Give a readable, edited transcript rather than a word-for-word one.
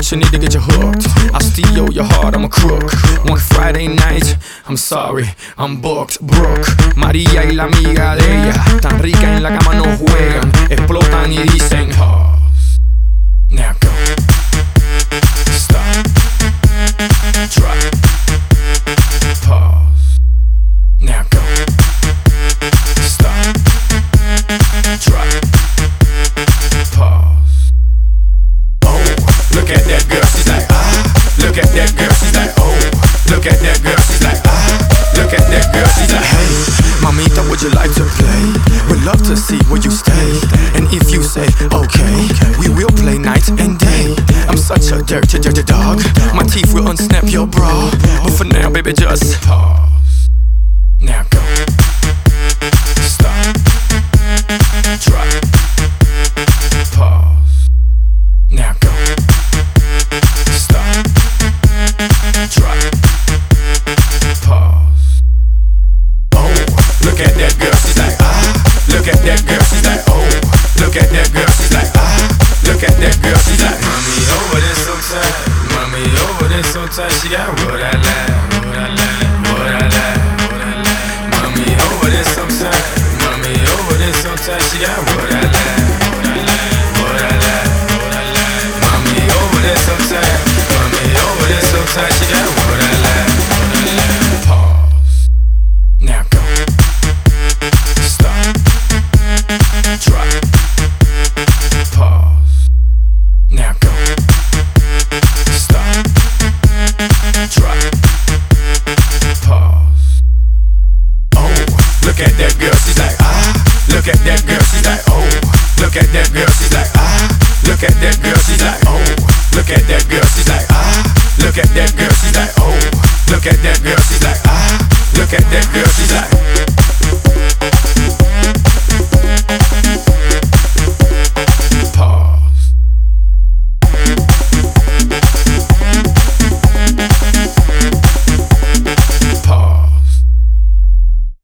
you need to get you hooked. I'll steal your heart, I'm a crook. One Friday night, I'm sorry, I'm booked. Brooke, María y la amiga de ella, tan rica en la cama no juegan, explotan y dicen pause. Now go. Stop. Drop. Pause. Now go. Stop. Drop. Pause. Oh, look at that girl, she's like ah. Look at that girl, she's like oh. Look at that girl, she's like ah. Look at that girl, she's like hey, mamita, would you like to play? Would love to see where you stay. And if you say okay, we will play night and day. I'm such a dirty dog. My teeth will unsnap your bra. But for now, baby, just pause. Now go. Stop. Drop. Pause. Now go. Stop. Drop. Pause. Oh, look at that girl, she's like ah. Look at that girl, she's like oh. Look at that girl, she's like ah. Look at that girl, she's like mommy over there so tight. Mommy over there so tight. She got what I like, what I like, what I like, what I like. Mommy over there so tight. Mommy over there so tight. She got what I like, what I like, what I like, what I like. Mommy over there so tight. Mommy over there so tight. She got what I like, what I like. Pause. Now go. Stop. Drop. Pause. Now go. Stop. Drop. Pause. Oh, look at that girl, she's like ah. Look at that girl, she's like oh. Look at that girl, she's like ah. Look at that girl, she's like oh. Look at that girl, she's like ah. Look at that girl, she's like oh. Look at that girl, she's like ah. Look at that girl, she's like